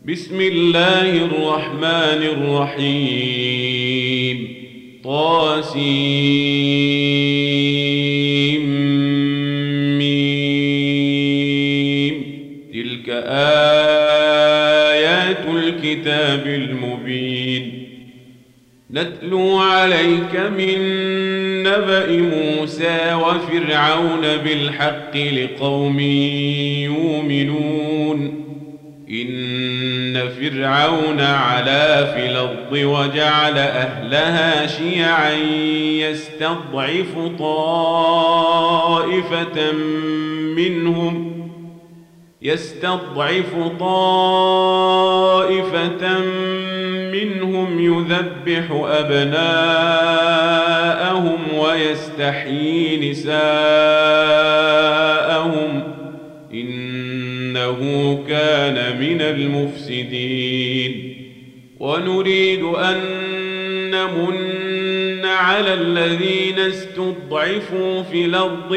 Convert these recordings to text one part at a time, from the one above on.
بسم الله الرحمن الرحيم طاسيم تلك آيات الكتاب المبين نتلو عليك من نبأ موسى وفرعون بالحق لقوم يؤمنون إن فرعون علا في الأرض وجعل أهلها شيعا يستضعف طائفة منهم يذبح أبناءهم ويستحيي نساءهم إنه كان من المفسدين ونريد أن نمن على الذين استضعفوا في الأرض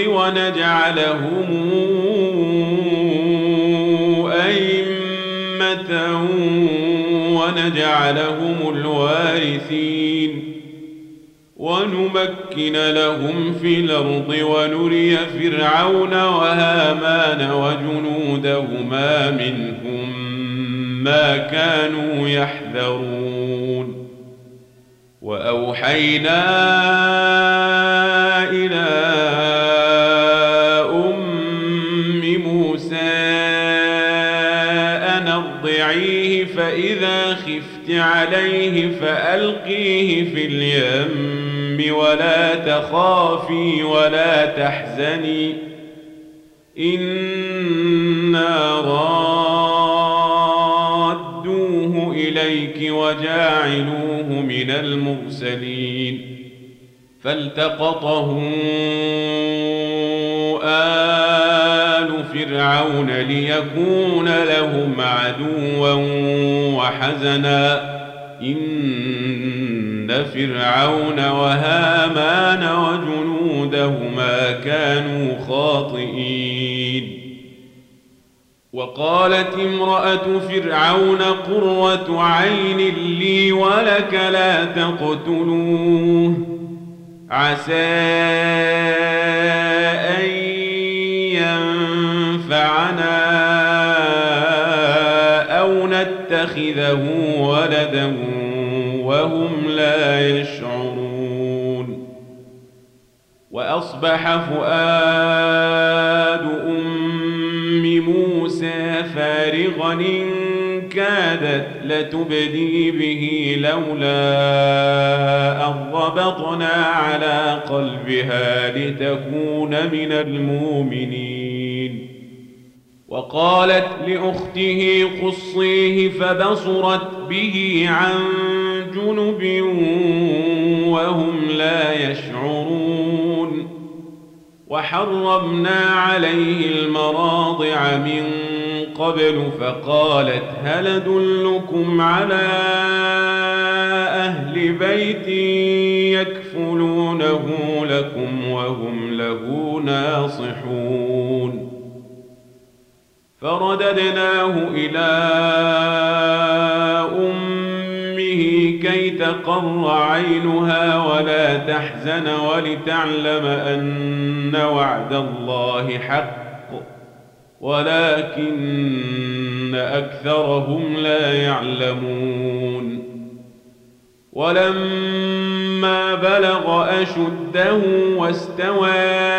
ونجعلهم الوارثين ونمكن لهم في الأرض ونري فرعون وهامان وجنودهما منهم ما كانوا يحذرون وأوحينا إلى أم موسى أن أرضعيه فإذا خفت عليه فألقيه في اليم ولا تخافي ولا تحزني إنا رادوه إليك وجاعلوه من المرسلين فالتقطه آل فرعون ليكون لهم عدوا وحزنا إن فرعون وهامان وجنودهما كانوا خاطئين وقالت امرأة فرعون قرة عين لي ولك لا تقتلوه عسى أن ينفعنا أو نتخذه ولدا وهم لا يشعرون وأصبح فؤاد أم موسى فارغا إن كادت لتبدي به لولا أن ربطنا على قلبها لتكون من المؤمنين وقالت لأخته قصيه فبصرت به عن جنب وهم لا يشعرون وحرمنا عليه المراضع من قبل فقالت هل أدلكم على أهل بيت يكفلونه لكم وهم له ناصحون فرددناه إلى أمه كي تقر عينها ولا تحزن ولتعلم أن وعد الله حق ولكن أكثرهم لا يعلمون ولما بلغ أشده واستوى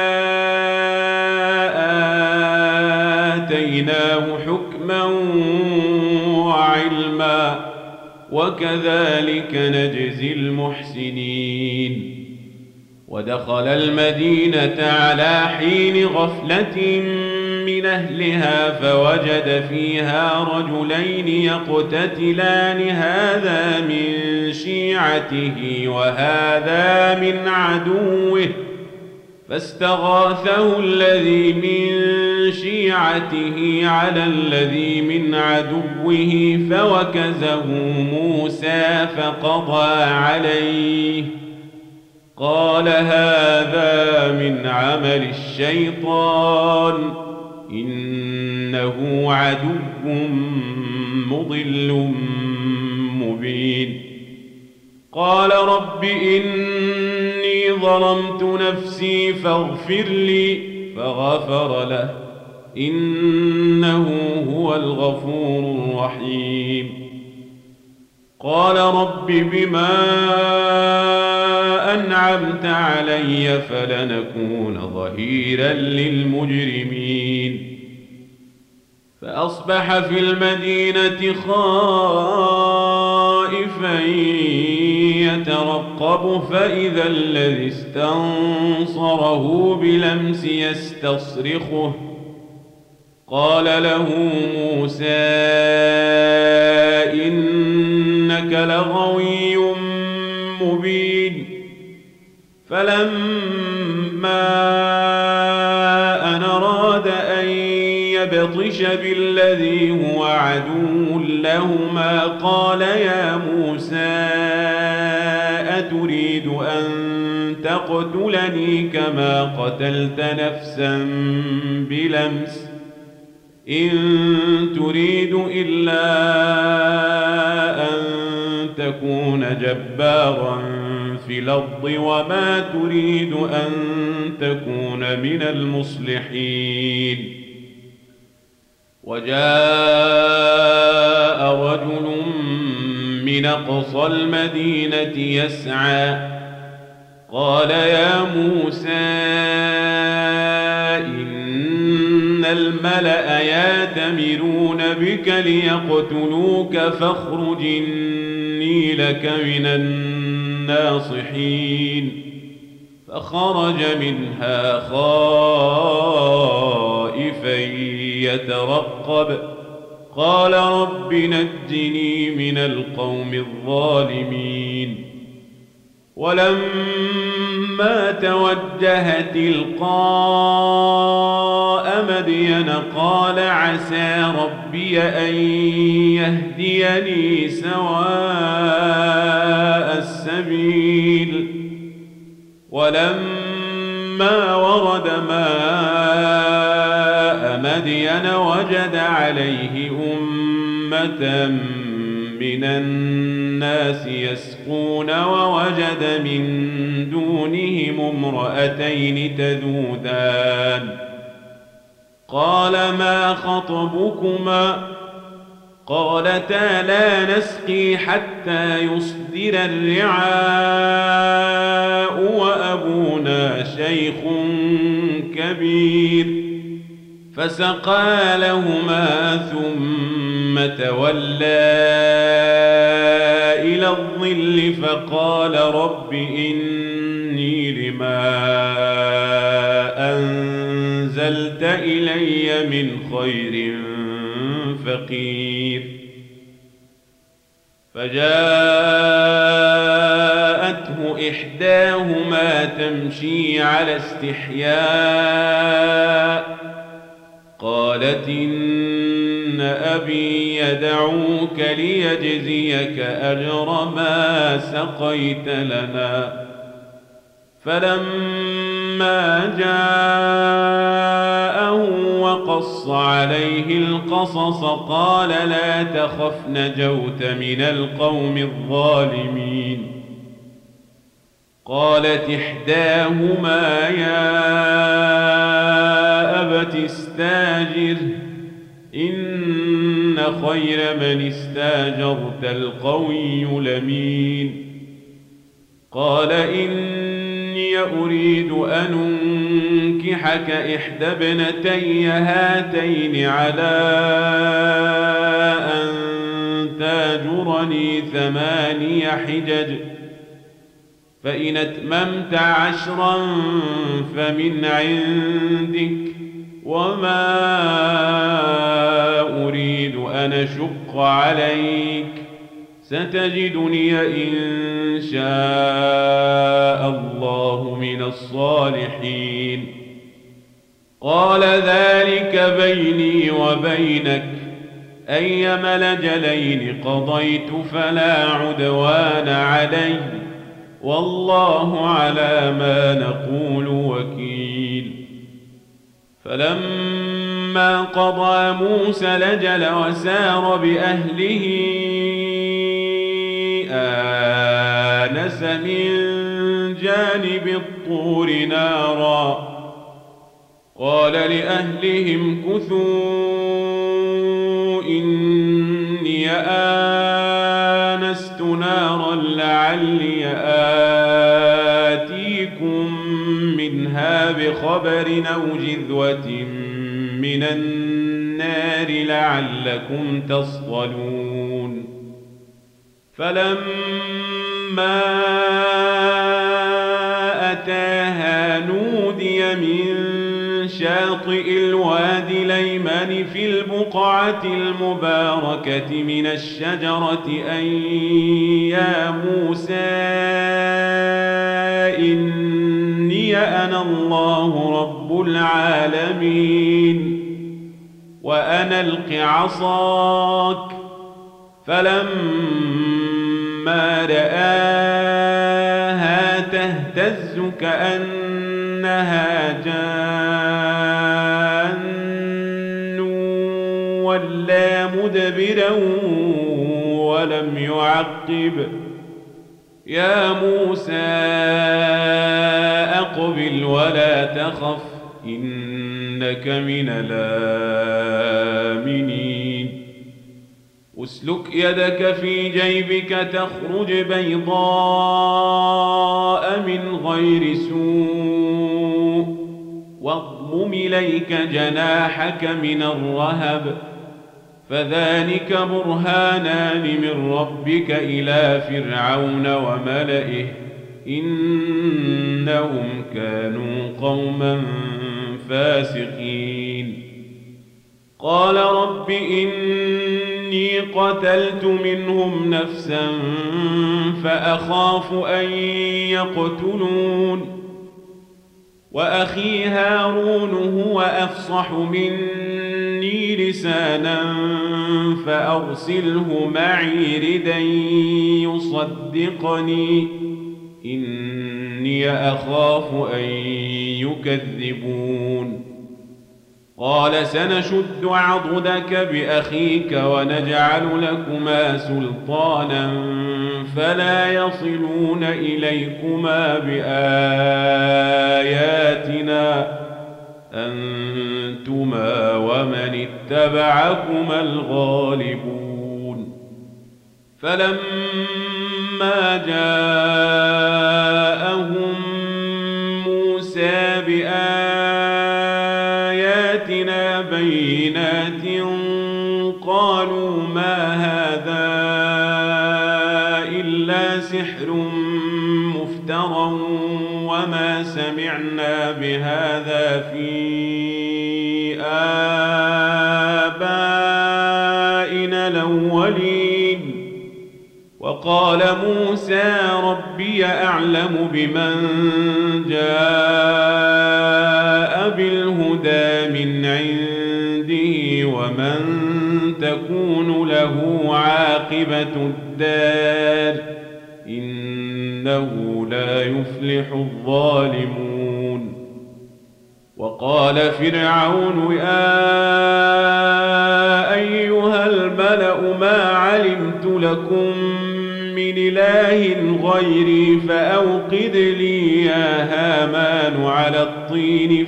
آتيناه حكما وعلما وكذلك نجزي المحسنين ودخل المدينة على حين غفلة من أهلها فوجد فيها رجلين يقتتلان هذا من شيعته وهذا من عدوه فاستغاثه الذي من شيعته على الذي من عدوه فوكزه موسى فقضى عليه قال هذا من عمل الشيطان إن إنه عدو مضل مبين. قال رب إني ظلمت نفسي فاغفر لي فغفر له إنه هو الغفور الرحيم. قال رب بما أنعمت علي فلنكون ظهيرا للمجرمين. فأصبح في المدينة خائفا يترقب فإذا الذي استنصره بلمس يستصرخه. قال له موسى إنك لغوي مبين. فلما أن أراد أن يبطش بالذي هو عدو لهما قال يا موسى أتريد أن تقتلني كما قتلت نفسا بلمس إن تريد إلا أن تكون جبارا في الأرض وما تريد أن تكون من المصلحين. وجاء رجل من أقصى المدينة يسعى قال يا موسى إن الملأ يأتمرون بك ليقتلوك فاخرج إني لك من الناصحين. فخرج منها خائفا يترقب قال رب نجني من القوم الظالمين. ولما توجه تلقاء مدين قال عسى ربي أن يهديني سواء السبيل. ولما ورد ماء مدين وجد عليه أمة من الناس يسقون ووجد من دونهم امرأتين تذودان. قال ما خطبكما؟ قالتا لا نسقي حتى يصدر الرعاء وأبونا شيخ كبير. فسقى لهما ثم تولى إلى الظل فقال رب إني لما أنزلت إلي من خير فقير. فجاءته إحداهما تمشي على استحياء قالت إن أبي يدعوك ليجزيك أجر ما سقيت لنا. فلما جاءه وقص عليه القصص قال لا تخف نجوت من القوم الظالمين. قالت إحداهما يا أبت استاجر إن خير من استاجرت القوي الأمين. قال إني أريد أن أنكحك إحدى ابنتي هاتين على أن تاجرني 8 حجج فإن أتممت 10 فمن عندك وما أريد أن أشق عليك ستجدني إن شاء الله من الصالحين. قال ذلك بيني وبينك أيما الأجلين قضيت فلا عدوان علي والله على ما نقول وكيل. فلما فلما قضى موسى الأجل وسار بأهله آنس من جانب الطور نارا قال لأهلهم كثوا إني آنست نارا لعلي آتيكم منها بخبر أو جذوة من النار لعلكم تصطلون فلما أتاها نودي من شاطئ الوادي الأيمن في البقعة المباركة من الشجرة أن يا موسى إني أنا الله رب العالمين وأنا ألق عصاك فلما رآها تهتز كأنها جان ولا مدبرا ولم يعقب يا موسى أقبل ولا تخف إنك من الآمنين اسلك يدك في جيبك تخرج بيضاء من غير سوء واضمم إليك جناحك من الرهب فذلك برهانان من ربك إلى فرعون وملئه إنهم كانوا قوما فاسقين قال رب إني قتلت منهم نفسا فأخاف أن يقتلون وأخي هارون هو أفصح مني لسانا فأرسله معي ردا يصدقني إني أخاف أن يكذبون قال سنشد عضدك بأخيك ونجعل لكما سلطانا فلا يصلون إليكما بآياتنا أنتما ومن اتبعكما الغالبون فلما جاءهم موسى بآياتنا بينات قالوا ما هذا إلا سحر مفترى وما سمعنا بهذا في آبائنا الأولين وقال موسى ربي أعلم بمن جاء بالهدى من عنده ومن تكون له عاقبة الدار إنه لا يفلح الظالمون وقال فرعون يا أيها الملأ ما علمت لكم من إله غيري فأوقد لي يا هامان على الطين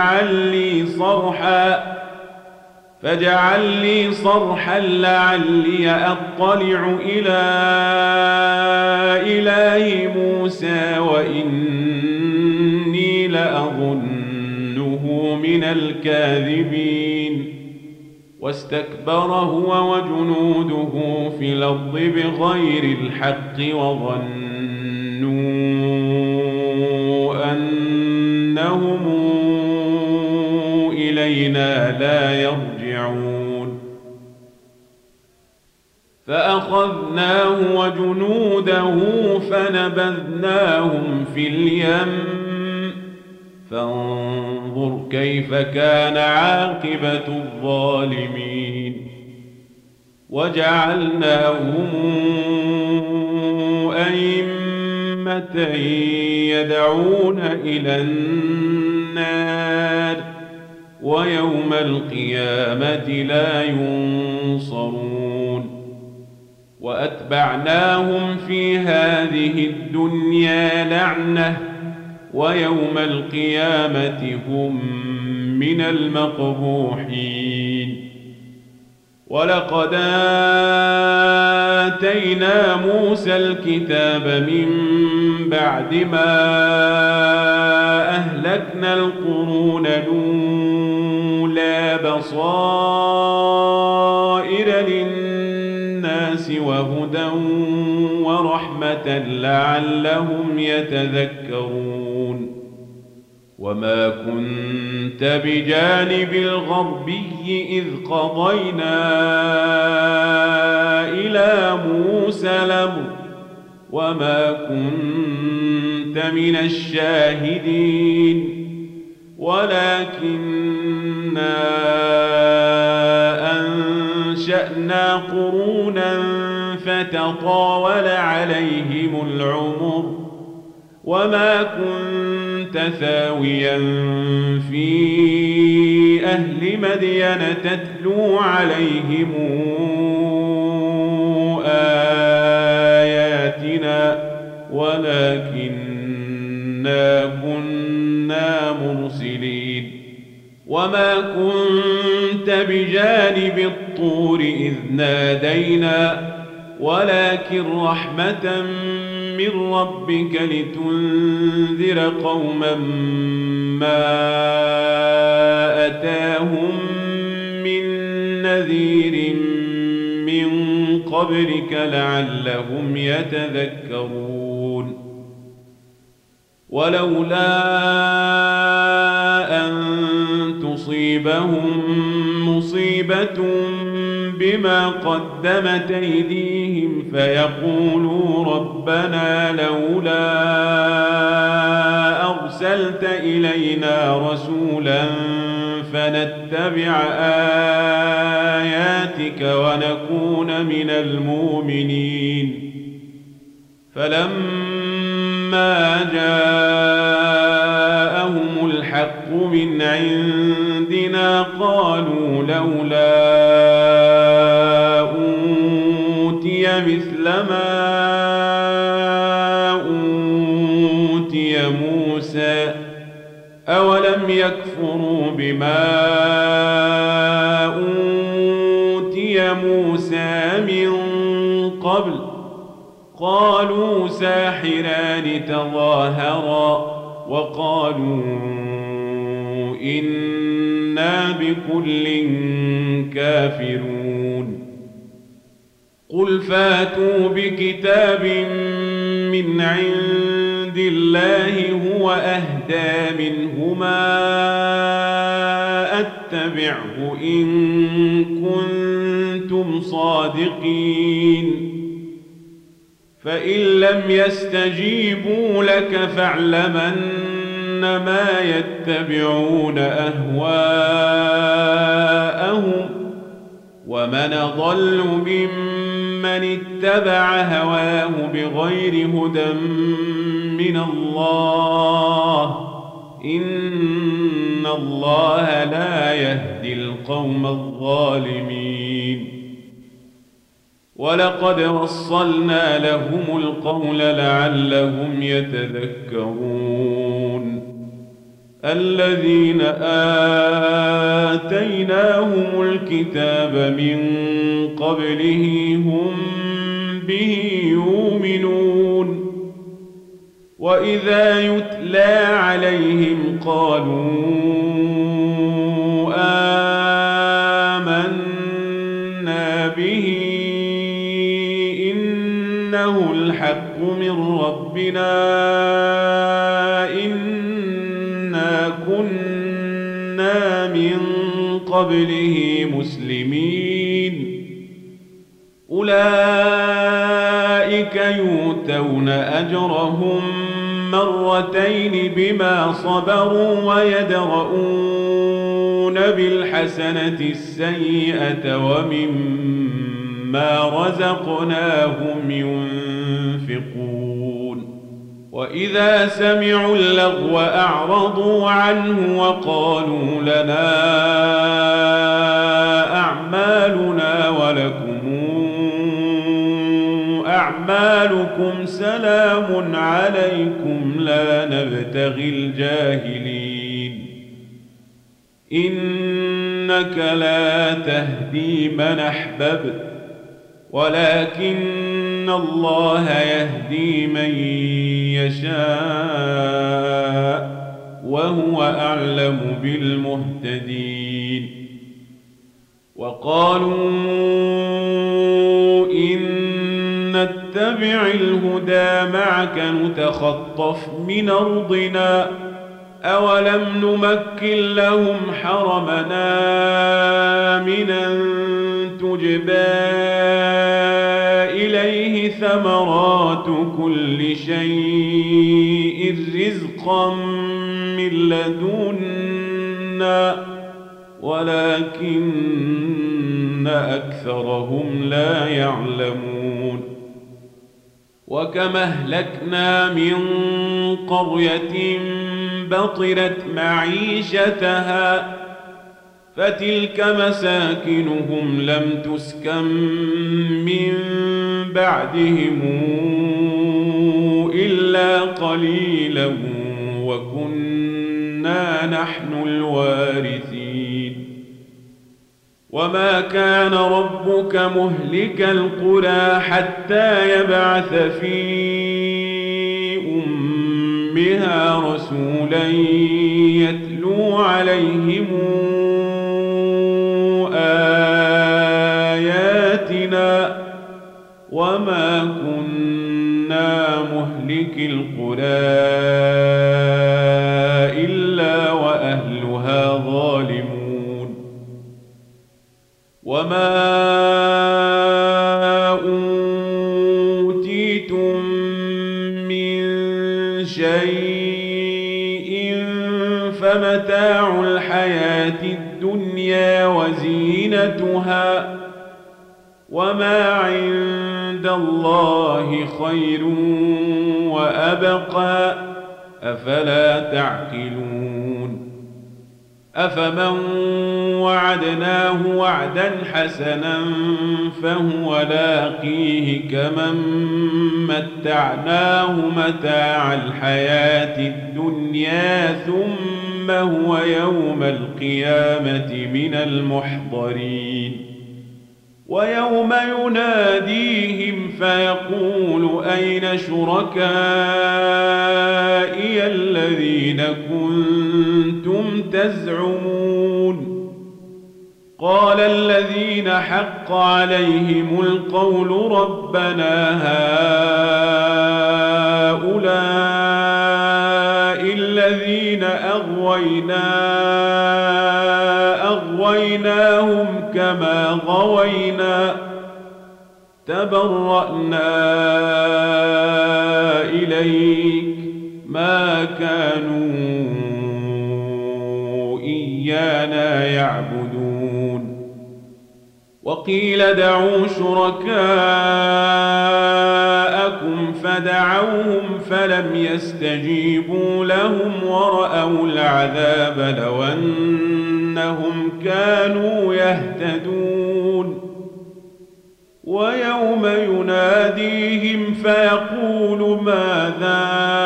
فاجعل لي صرحا لعلي أطلع إلى إله موسى وإني لأظنه من الكاذبين واستكبر هو وجنوده في الأرض بغير الحق وظنوا أنهم إلينا لا يرجعون فأخذناه وجنوده فنبذناهم في اليم فانظر كيف كان عاقبة الظالمين وجعلناهم أئمة يدعون إلى النار ويوم القيامة لا ينصرون وأتبعناهم في هذه الدنيا لعنة ويوم القيامة هم من المقبوحين ولقد آتينا موسى الكتاب من بعد ما أهلكنا القرون الأولى بصائر للناس وهدى ورحمة لعلهم يتذكرون وما كنت بجانب الغربي إذ قضينا إلى موسى الأمر وما كنت من الشاهدين ولكننا أنشأنا قرونا فتطاول عليهم العمر وما كنت ثاويا في أهل مدين تتلو عليهم آياتنا ولكننا كنا مرسلين وما كنت بجانب الطور إذ نادينا ولكن رحمة من ربك لتنذر قوما ما أتاهم من نذير من قبلك لعلهم يتذكرون ولولا أن تصيبهم مصيبة بما قدمت أيديهم فيقولوا ربنا لولا أرسلت إلينا رسولا فنتبع آياتك ونكون من المؤمنين فلما جاءهم الحق من عندنا قالوا لولا أوتي مثل ما أوتي موسى أولم يكفروا بما أوتي موسى من قبل قالوا ساحران تظاهرا وقالوا إنا بكل كافرون قل فاتوا بكتاب من عند الله هو أهدى منهما أتبعه إن كنتم صادقين فإن لم يستجيبوا لك فاعلمن ما يتبعون أهواءهم ومن ضل ممن اتبع هواه بغير هدى من الله إن الله لا يهدي القوم الظالمين ولقد وصلنا لهم القول لعلهم يتذكرون الذين آتيناهم الكتاب من قبله هم به يؤمنون وإذا يتلى عليهم قالوا آمنا به إنه الحق من ربنا إنا كنا من قبله مسلمين أولئك يؤتون أجرهم مرتين بما صبروا ويدرؤون بالحسنة السيئة ومما رزقناهم ينفقون وإذا سمعوا اللغو أعرضوا عنه وقالوا لنا أعمالنا ولكم أعمالكم سلام عليكم لا نبتغي الجاهلين إنك لا تهدي من أحببت ولكن الله يهدي من يشاء وهو أعلم بالمهتدين وقالوا إن نتبع الهدى معك نتخطف من أرضنا أولم نمكن لهم حرمنا آمنا تجبى إليه ثمرات كل شيء رزقا من لدنا ولكن أكثرهم لا يعلمون وكما أهلكنا من قرية بطرت معيشتها فتلك مساكنهم لم تسكن من بعدهم إلا قليلا وكنا نحن الوارثين وما كان ربك مهلك القرى حتى يبعث في أمها رسولا يتلو عليهم آياتنا وما كنا مهلك القرى إلا وأهلها ظالمون وما أوتيتم من شيء فمتاع الحياة الدنيا وزينتها وما عند الله خير وأبقى أفلا تعقلون أفمن وعدناه وعدا حسنا فهو لاقيه كمن متعناه متاع الحياة الدنيا ثم هو يوم القيامة من المحضرين ويوم يناديهم فيقول أين شركائي الذين كنتم تزعمون قال الذين حق عليهم القول ربنا هؤلاء الذين أغويناهم كما غوينا تبرأنا إليك ما كانوا إيانا يعبدون وقيل دعوا شركاءكم فدعوهم فلم يستجيبوا لهم ورأوا العذاب لو أنهم كانوا يهتدون ويوم يناديهم فيقول ماذا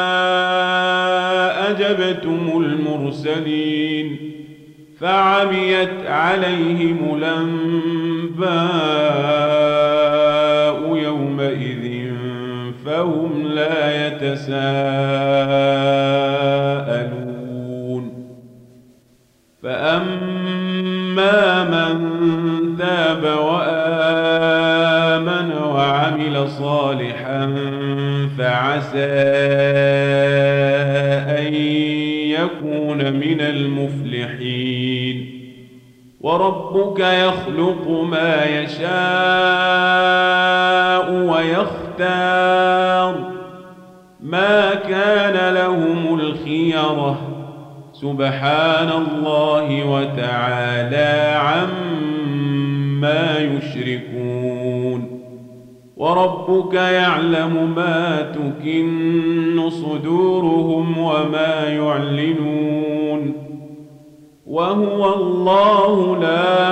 أجبتم المرسلين فعميت عليهم الأنباء يومئذ فهم لا يتساءلون فأما من تاب وآمن وعمل صالحا فعسى أن يكون من المفلحين وربك يخلق ما يشاء ويختار ما كان لهم الخيرة سبحان الله وتعالى عما يشركون وربك يعلم ما تكن صدورهم وما يعلنون وهو الله لا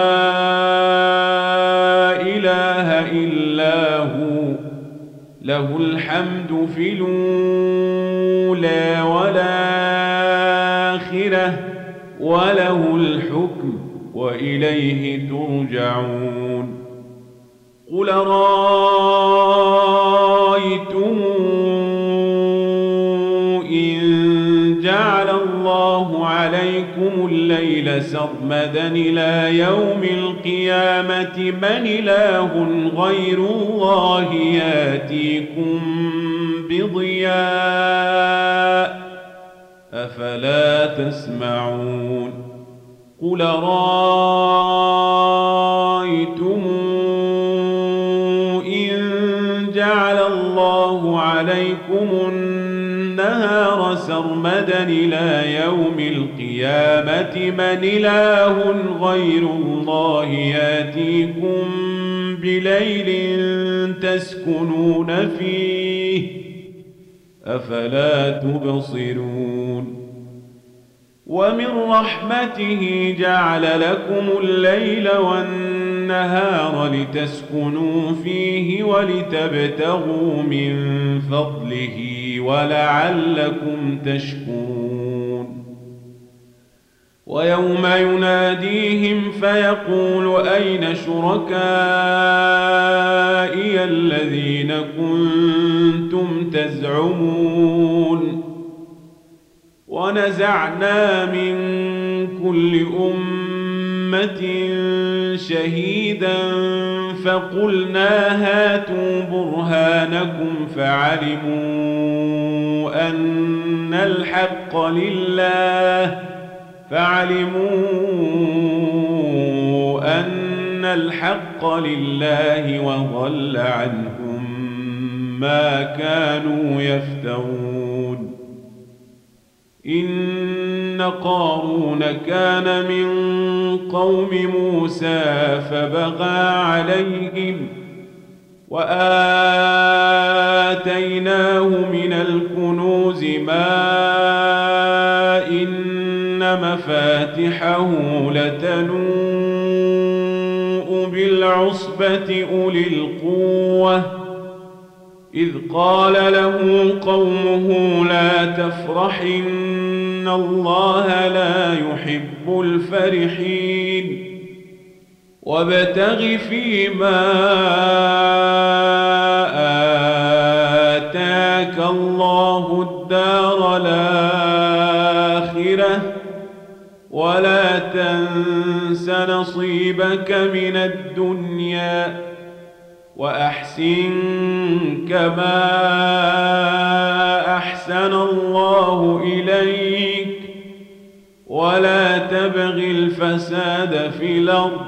إله إلا هو له الحمد في الأولى والآخرة وله الحكم وإليه ترجعون قل رأيتم إن جعل الله عليكم الليل سرمدا إلى يوم القيامة من إله غير الله ياتيكم بضياء أفلا تسمعون قل رأيتم جعل الله عليكم النهار سرمدا إلى يوم القيامة من إله غير الله ياتيكم بليل تسكنون فيه أفلا تبصرون ومن رحمته جعل لكم الليل والنهار لتسكنوا فيه ولتبتغوا من فضله ولعلكم تشكرون ويوم يناديهم فيقول أين شركائي الذين كنتم تزعمون ونزعنا من كل أمة شهيدا فقلنا هاتوا برهانكم فعلموا أن الحق لله وضل عنهم ما كانوا يفترون إن قارون كان من قوم موسى فبغى عليهم وآتيناه من الكنوز ما إن مفاتحه لتنوء بالعصبة أولي القوة إذ قال له قومه لا تفرح إن الله لا يحب الفرحين وابتغ فيما آتاك الله الدار الآخرة ولا تنس نصيبك من الدنيا وأحسن كما أحسن الله إليك ولا تبغ الفساد في الأرض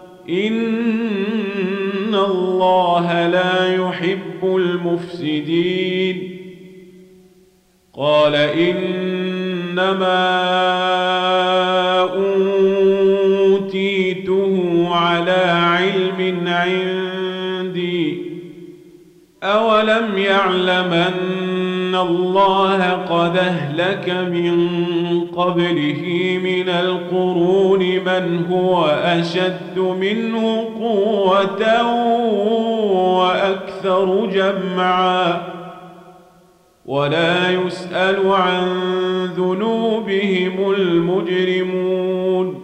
إن الله لا يحب المفسدين قال إنما أوتيته على علم عندي أولم يعلم أن الله قد أهلك من قبله من القرون من هو أشد منه قوة وأكثر جمعا ولا يسأل عن ذنوبهم المجرمون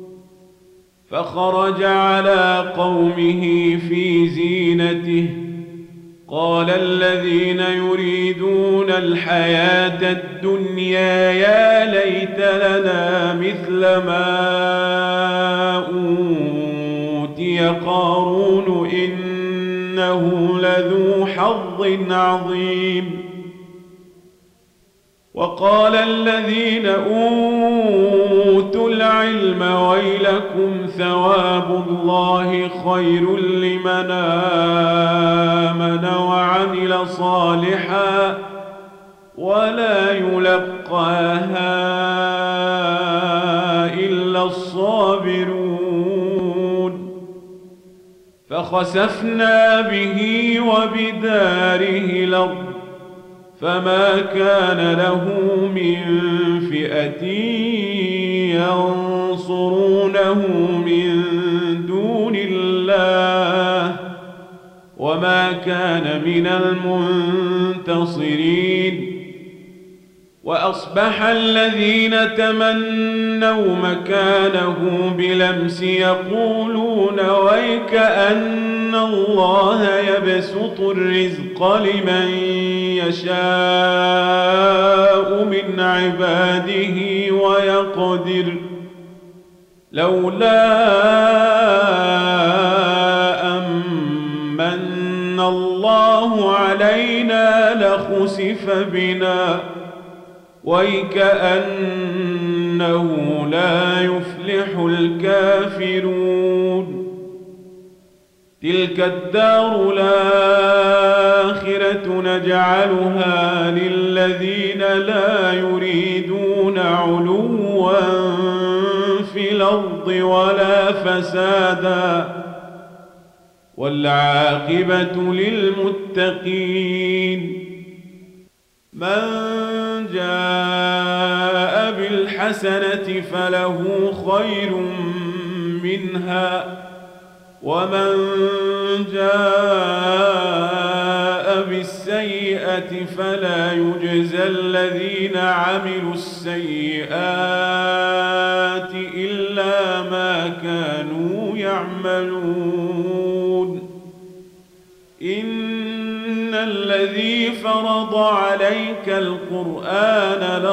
فخرج على قومه في زينته قال الذين يريدون الحياة الدنيا يا ليت لنا مثل ما أوتي قارون إنه لذو حظ عظيم وقال الذين أوتوا العلم ويلكم ثواب الله خير لمن آمن وعمل صالحا ولا يلقاها إلا الصابرون فخسفنا به وبداره الأرض فما كان له من فئة ينصرونه من دون الله وما كان من المنتصرين. وأصبح الذين تمنوا مكانه بلمس يقولون ويك أن الله يبسط الرزق لمن يشاء من عباده ويقدر لولا أمن الله علينا لخسف بنا ويكأنه لا يفلح الكافرون. تلك الدار الآخرة نجعلها للذين لا يريدون علوا في الأرض ولا فسادا والعاقبة للمتقين. من جاء بالحسنة فله خير منها ومن جاء بالسيئة فلا يجزى الذين عملوا السيئات إلا ما كانوا يعملون. إن الذي فرض عليك القرآن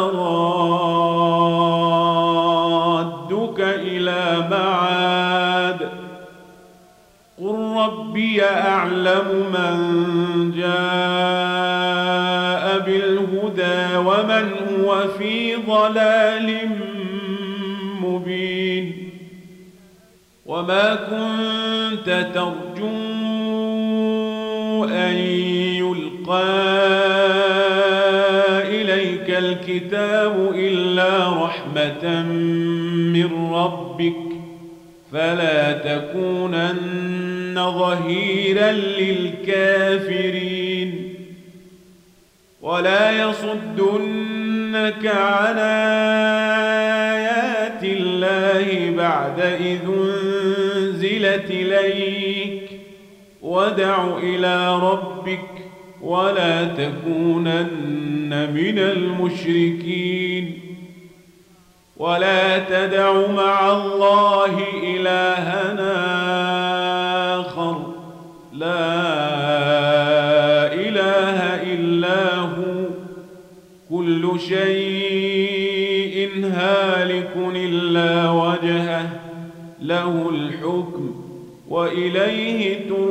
لرادك إلى معاد قل ربي أعلم من جاء بالهدى ومن هو في ضلال مبين. وما كنت ترجو أن يلقى إليك الكتاب إلا رحمة من ربك فلا تكونن ظهيرا للكافرين. ولا يصدنك عن آيات الله بعد إذ أنزلت إليك وادع إلى ربك ولا تكونن من المشركين. ولا تدع مع الله إلهنا آخر لا إله إلا هو كل شيء هالك إلا وجهه له الحكم وإليه ترجعون.